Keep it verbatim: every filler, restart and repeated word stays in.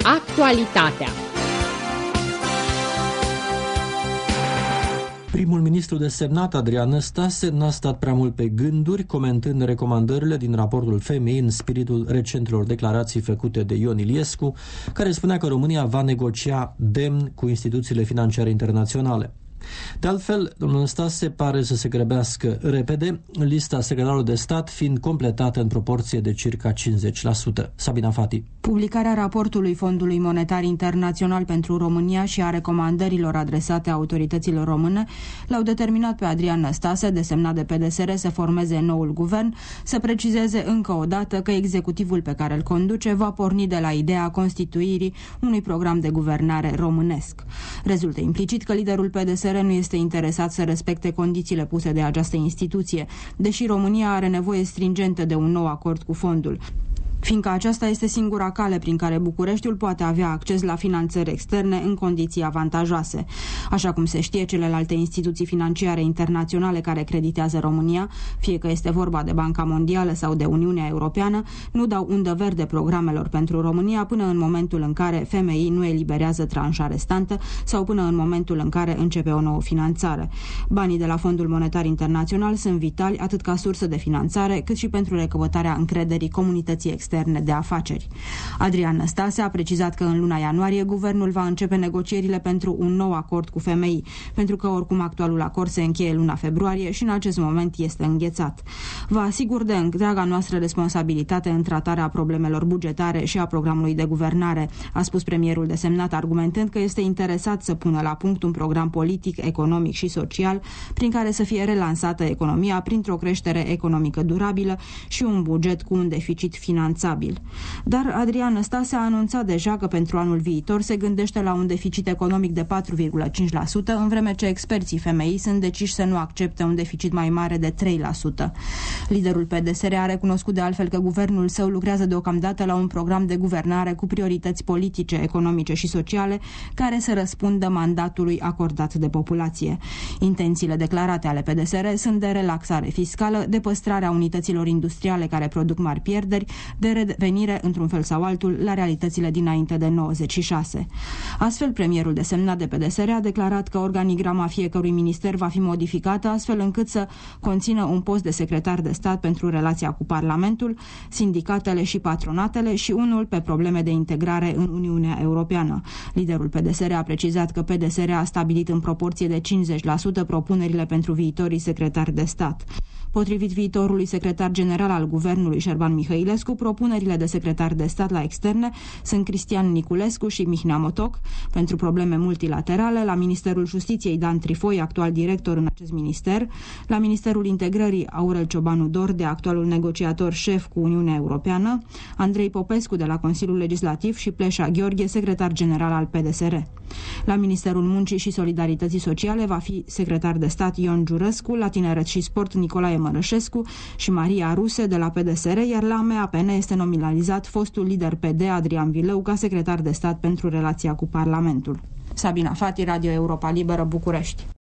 Actualitatea. Primul ministru desemnat, Adrian Năstase, n-a stat prea mult pe gânduri, comentând recomandările din raportul F M I în spiritul recentelor declarații făcute de Ion Iliescu, care spunea că România va negocia demn cu instituțiile financiare internaționale. De altfel, domnul Năstase pare să se grăbească repede, lista secretarilor de stat fiind completată în proporție de circa cincizeci la sută. Sabina Fati. Publicarea raportului Fondului Monetar Internațional pentru România și a recomandărilor adresate autorităților române l-au determinat pe Adrian Năstase, desemnat de P D S R, să formeze noul guvern, să precizeze încă o dată că executivul pe care îl conduce va porni de la ideea constituirii unui program de guvernare românesc. Rezultă implicit că liderul P D S R nu este interesat să respecte condițiile puse de această instituție, deși România are nevoie stringentă de un nou acord cu fondul, fiindcă aceasta este singura cale prin care Bucureștiul poate avea acces la finanțări externe în condiții avantajoase. Așa cum se știe, celelalte instituții financiare internaționale care creditează România, fie că este vorba de Banca Mondială sau de Uniunea Europeană, nu dau undă verde programelor pentru România până în momentul în care F M I nu eliberează tranșa restantă sau până în momentul în care începe o nouă finanțare. Banii de la Fondul Monetar Internațional sunt vitali atât ca sursă de finanțare, cât și pentru recăpătarea încrederii comunității externe de afaceri. Adrian Năstase a precizat că în luna ianuarie guvernul va începe negocierile pentru un nou acord cu F M I, pentru că oricum actualul acord se încheie luna februarie și în acest moment este înghețat. Vă asigur de întreaga noastră responsabilitate în tratarea problemelor bugetare și a programului de guvernare, a spus premierul desemnat, argumentând că este interesat să pună la punct un program politic, economic și social prin care să fie relansată economia printr-o creștere economică durabilă și un buget cu un deficit finanțabil. Dar Adrian Năstase a anunțat deja că pentru anul viitor se gândește la un deficit economic de patru virgulă cinci la sută, în vreme ce experții F M I sunt deciși să nu accepte un deficit mai mare de trei la sută. Liderul P D S R a recunoscut de altfel că guvernul său lucrează deocamdată la un program de guvernare cu priorități politice, economice și sociale care să răspundă mandatului acordat de populație. Intențiile declarate ale P D S R sunt de relaxare fiscală, de păstrarea unităților industriale care produc mari pierderi, de revenire, într-un fel sau altul, la realitățile dinainte de nouăzeci și șase. Astfel, premierul desemnat de P D S R a declarat că organigrama fiecărui minister va fi modificată astfel încât să conțină un post de secretar de stat pentru relația cu Parlamentul, sindicatele și patronatele și unul pe probleme de integrare în Uniunea Europeană. Liderul P D S R a precizat că P D S R a stabilit în proporție de cincizeci la sută propunerile pentru viitorii secretari de stat. Potrivit viitorului secretar general al guvernului, Șerban Mihailescu, propunerile de secretar de stat la externe sunt Cristian Niculescu și Mihnea Motoc. Pentru probleme multilaterale, la Ministerul Justiției, Dan Trifoi, actual director în acest minister, la Ministerul Integrării, Aurel Ciobanu Dorde, actualul negociator șef cu Uniunea Europeană, Andrei Popescu de la Consiliul Legislativ și Pleșa Gheorghe, secretar general al P D S R. La Ministerul Muncii și Solidarității Sociale va fi secretar de stat Ion Giurăscu, la Tineret și Sport Nicolae Mărășescu și Maria Ruse de la P D S R, iar la M A P N este nominalizat fostul lider P D Adrian Vilău ca secretar de stat pentru relația cu Parlamentul. Sabina Fati, Radio Europa Liberă, București.